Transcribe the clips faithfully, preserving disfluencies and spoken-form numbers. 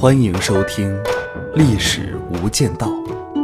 欢迎收听《历史无间道》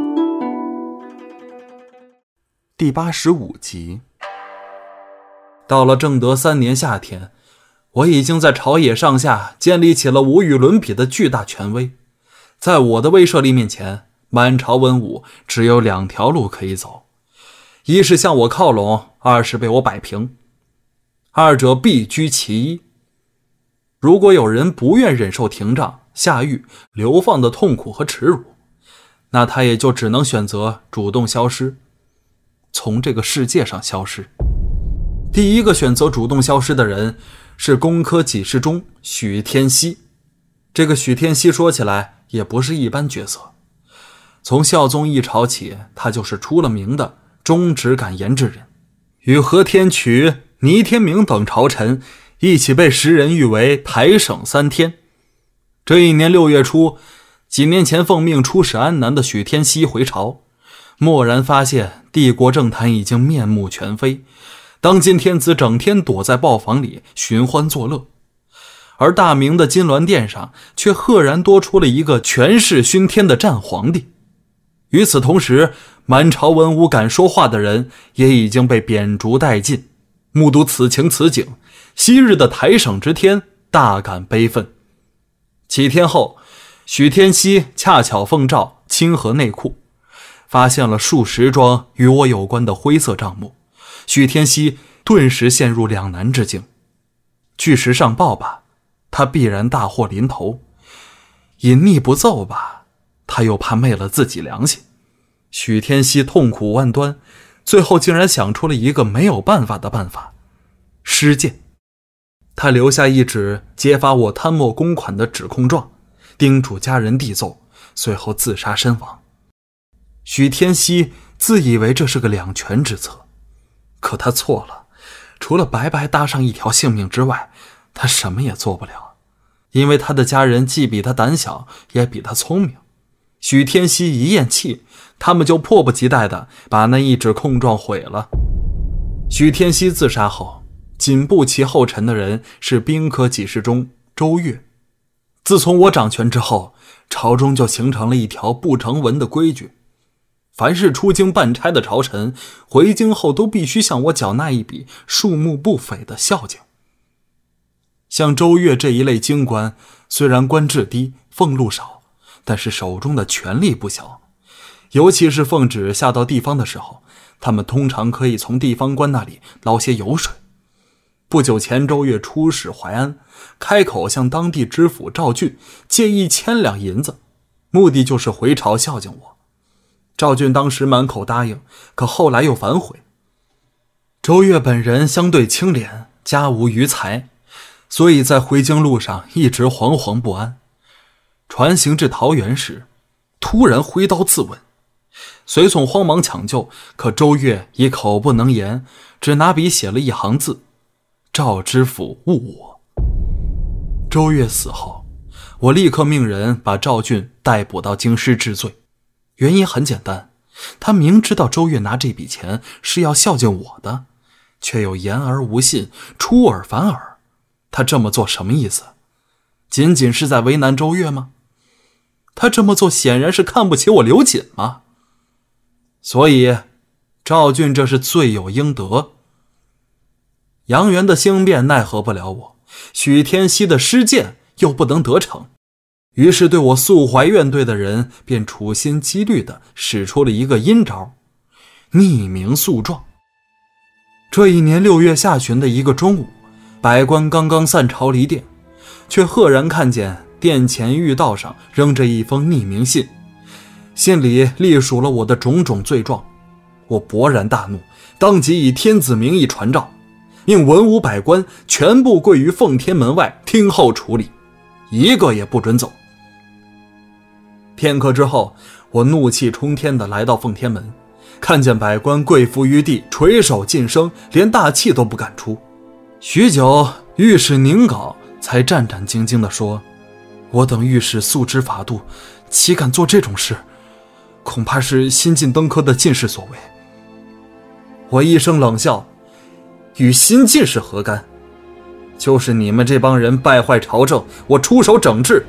第八十五集。到了正德三年夏天，我已经在朝野上下建立起了无与伦比的巨大权威。在我的威慑力面前，满朝文武只有两条路可以走，一是向我靠拢，二是被我摆平，二者必居其一。如果有人不愿忍受廷杖、下狱、流放的痛苦和耻辱，那他也就只能选择主动消失，从这个世界上消失。第一个选择主动消失的人是工科给事中许天锡。这个许天锡说起来也不是一般角色，从孝宗一朝起，他就是出了名的忠直敢言之人，与何天祺、倪天明等朝臣一起被时人誉为台省三天。这一年六月初，几年前奉命出使安南的许天锡回朝，蓦然发现帝国政坛已经面目全非，当今天子整天躲在豹房里寻欢作乐，而大明的金銮殿上却赫然多出了一个权势熏天的战皇帝。与此同时，满朝文武敢说话的人也已经被贬逐殆尽。目睹此情此景，昔日的台省之天大感悲愤。几天后，许天锡恰巧奉诏清河内库，发现了数十桩与我有关的灰色账目。许天锡顿时陷入两难之境，据实上报吧，他必然大祸临头；隐匿不奏吧，他又怕昧了自己良心。许天锡痛苦万端，最后竟然想出了一个没有办法的办法——失谏。他留下一纸揭发我贪墨公款的指控状，叮嘱家人递奏，随后自杀身亡。许天锡自以为这是个两全之策，可他错了，除了白白搭上一条性命之外，他什么也做不了，因为他的家人既比他胆小，也比他聪明。许天锡一咽气，他们就迫不及待地把那一纸控状毁了。许天锡自杀后，紧步其后尘的人是兵科给事中周越。自从我掌权之后，朝中就形成了一条不成文的规矩，凡是出京办差的朝臣，回京后都必须向我缴纳一笔数目不菲的孝敬。像周越这一类京官，虽然官制低，俸禄少，但是手中的权力不小，尤其是奉旨下到地方的时候，他们通常可以从地方官那里捞些油水。不久前，周越出使淮安，开口向当地知府赵俊借一千两银子，目的就是回朝孝敬我。赵俊当时满口答应，可后来又反悔。周越本人相对清廉，家无余财，所以在回京路上一直惶惶不安。船行至桃园时，突然挥刀自刎，随从慌忙抢救，可周越已口不能言，只拿笔写了一行字：赵知府误我。周越死后，我立刻命人把赵俊逮捕到京师治罪。原因很简单，他明知道周越拿这笔钱是要孝敬我的，却又言而无信，出尔反尔。他这么做什么意思？仅仅是在为难周越吗？他这么做显然是看不起我刘瑾嘛。所以赵俊这是罪有应得。杨元的兴变奈何不了我，许天锡的失谏又不能得逞，于是对我素怀怨怼的人便处心积虑地使出了一个阴招——匿名诉状。这一年六月下旬的一个中午，百官刚刚散朝离殿，却赫然看见殿前御道上扔着一封匿名信，信里隶属了我的种种罪状。我勃然大怒，当即以天子名义传诏，命文武百官全部跪于奉天门外听候处理，一个也不准走。片刻之后，我怒气冲天地来到奉天门，看见百官跪伏于地，垂手噤声，连大气都不敢出。许久，御史宁杲才战战兢兢地说：我等御史素知法度，岂敢做这种事？恐怕是新晋登科的进士所为。我一声冷笑：与新进士何干？就是你们这帮人败坏朝政，我出手整治，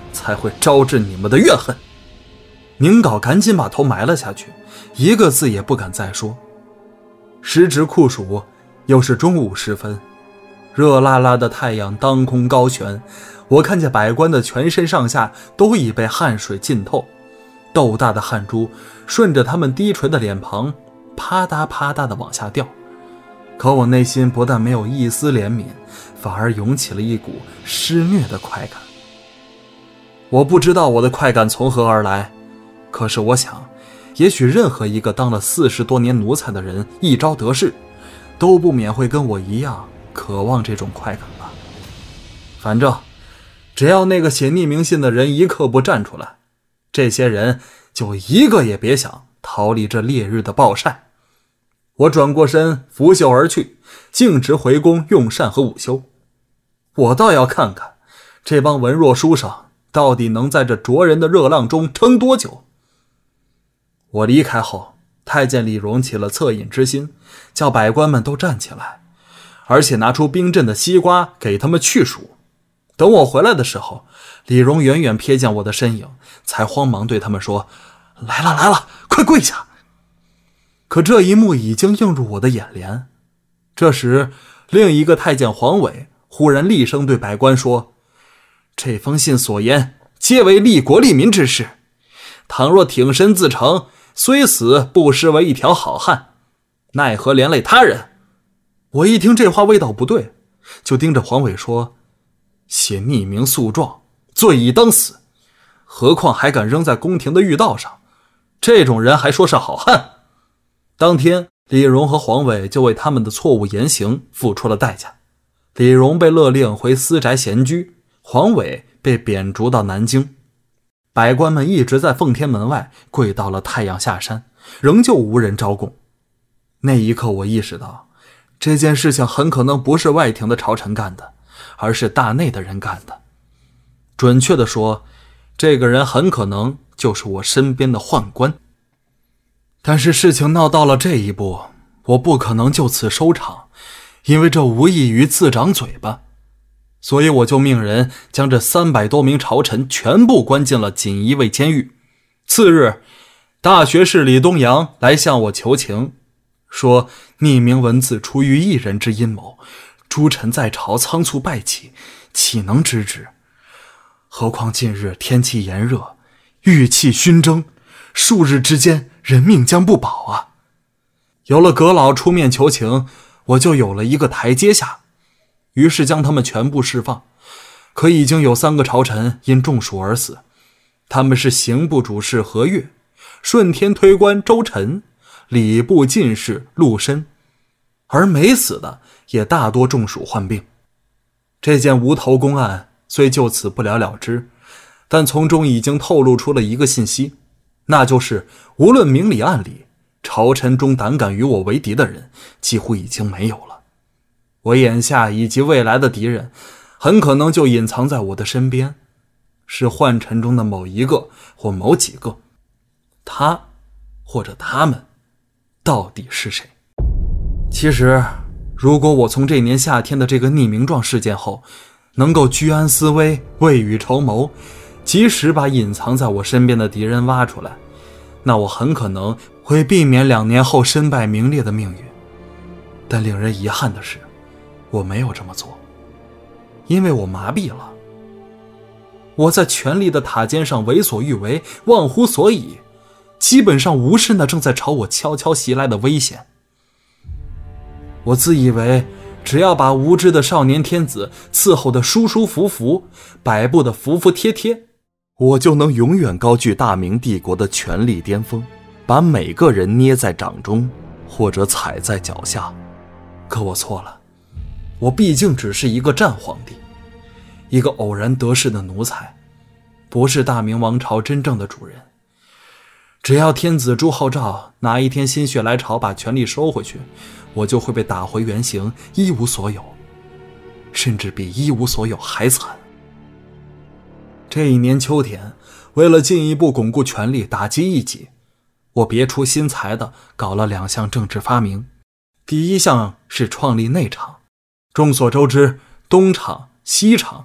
才会招致你们的怨恨。宁皋赶紧把头埋了下去，一个字也不敢再说。时值酷暑，又是中午时分，热辣辣的太阳当空高悬，我看见百官的全身上下都已被汗水浸透，豆大的汗珠顺着他们低垂的脸庞啪嗒啪嗒地往下掉。可我内心不但没有一丝怜悯，反而涌起了一股施虐的快感。我不知道我的快感从何而来，可是我想，也许任何一个当了四十多年奴才的人一朝得势，都不免会跟我一样渴望这种快感吧。反正只要那个写匿名信的人一刻不站出来，这些人就一个也别想逃离这烈日的暴晒。我转过身，拂袖而去，径直回宫用膳和午休。我倒要看看这帮文弱书生到底能在这灼人的热浪中撑多久。我离开后，太监李荣起了恻隐之心，叫百官们都站起来，而且拿出冰镇的西瓜给他们去暑。等我回来的时候，李荣远远瞥见我的身影，才慌忙对他们说：来了来了，快跪下。可这一幕已经映入我的眼帘。这时另一个太监黄伟忽然厉声对百官说：这封信所言皆为利国利民之事，倘若挺身自成，虽死不失为一条好汉，奈何连累他人。我一听这话味道不对，就盯着黄伟说：写匿名诉状，罪已当死，何况还敢扔在宫廷的御道上，这种人还说是好汉。当天李荣和黄伟就为他们的错误言行付出了代价。李荣被勒令回私宅闲居，黄伟被贬逐到南京。百官们一直在奉天门外跪到了太阳下山，仍旧无人招供。那一刻我意识到，这件事情很可能不是外廷的朝臣干的，而是大内的人干的。准确地说，这个人很可能就是我身边的宦官。但是事情闹到了这一步，我不可能就此收场，因为这无异于自长嘴巴。所以我就命人将这三百多名朝臣全部关进了锦衣卫监狱。次日，大学士李东阳来向我求情，说匿名文字出于一人之阴谋，诸臣在朝仓促败起，岂能知之？何况近日天气炎热，郁气熏蒸，数日之间人命将不保啊！有了阁老出面求情，我就有了一个台阶下，于是将他们全部释放。可已经有三个朝臣因中暑而死，他们是刑部主事何岳、顺天推官周晨、礼部进士陆深，而没死的也大多中暑患病。这件无头公案虽就此不了了之，但从中已经透露出了一个信息，那就是无论明里暗里，朝臣中胆敢与我为敌的人几乎已经没有了。我眼下以及未来的敌人很可能就隐藏在我的身边，是宦臣中的某一个或某几个。他或者他们到底是谁？其实如果我从这年夏天的这个匿名状事件后能够居安思危，未雨绸缪，及时把隐藏在我身边的敌人挖出来，那我很可能会避免两年后身败名裂的命运。但令人遗憾的是，我没有这么做，因为我麻痹了。我在权力的塔尖上为所欲为，忘乎所以，基本上无视那正在朝我悄悄袭来的危险。我自以为只要把无知的少年天子伺候得舒舒服服，摆布得服服帖帖，我就能永远高居大明帝国的权力巅峰，把每个人捏在掌中，或者踩在脚下。可我错了，我毕竟只是一个战皇帝，一个偶然得势的奴才，不是大明王朝真正的主人。只要天子朱厚照哪一天心血来潮把权力收回去，我就会被打回原形，一无所有，甚至比一无所有还惨。这一年秋天，为了进一步巩固权力，打击异己，我别出心裁地搞了两项政治发明。第一项是创立内厂。众所周知，东厂、西厂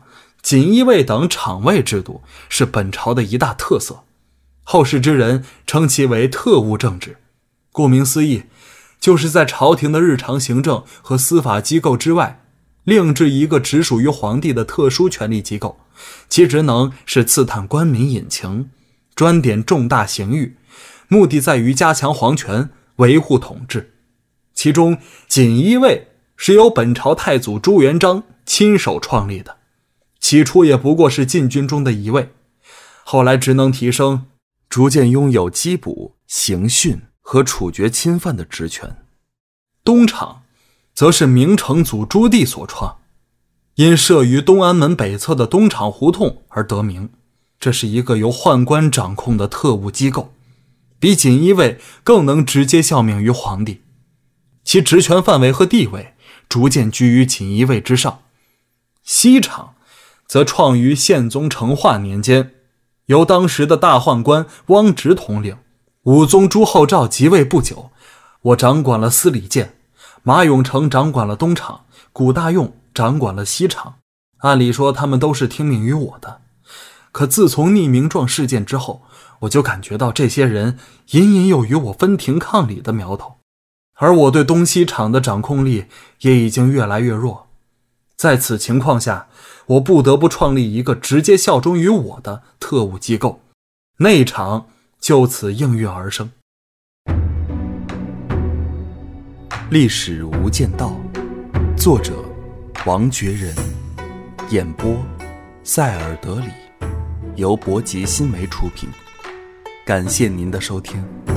锦衣卫等厂卫制度是本朝的一大特色，后世之人称其为特务政治。顾名思义，就是在朝廷的日常行政和司法机构之外，另置一个只属于皇帝的特殊权力机构，其职能是刺探官民隐情，专点重大刑狱，目的在于加强皇权，维护统治。其中锦衣卫是由本朝太祖朱元璋亲手创立的，起初也不过是禁军中的一位，后来职能提升，逐渐拥有缉捕、刑讯和处决侵犯的职权。东厂则是明成祖朱棣所创，因设于东安门北侧的东厂胡同而得名。这是一个由宦官掌控的特务机构，比锦衣卫更能直接效命于皇帝，其职权范围和地位逐渐居于锦衣卫之上。西厂则创于宪宗成化年间，由当时的大宦官汪直统领。武宗朱厚照即位不久，我掌管了司礼监，马永成掌管了东厂，古大用掌管了西厂。按理说他们都是听命于我的，可自从匿名状事件之后，我就感觉到这些人隐隐有与我分庭抗礼的苗头，而我对东西厂的掌控力也已经越来越弱。在此情况下，我不得不创立一个直接效忠于我的特务机构，内厂就此应运而生。 历史无间道，作者王觉仁，演播塞尔德里，由博吉新媒出品。感谢您的收听。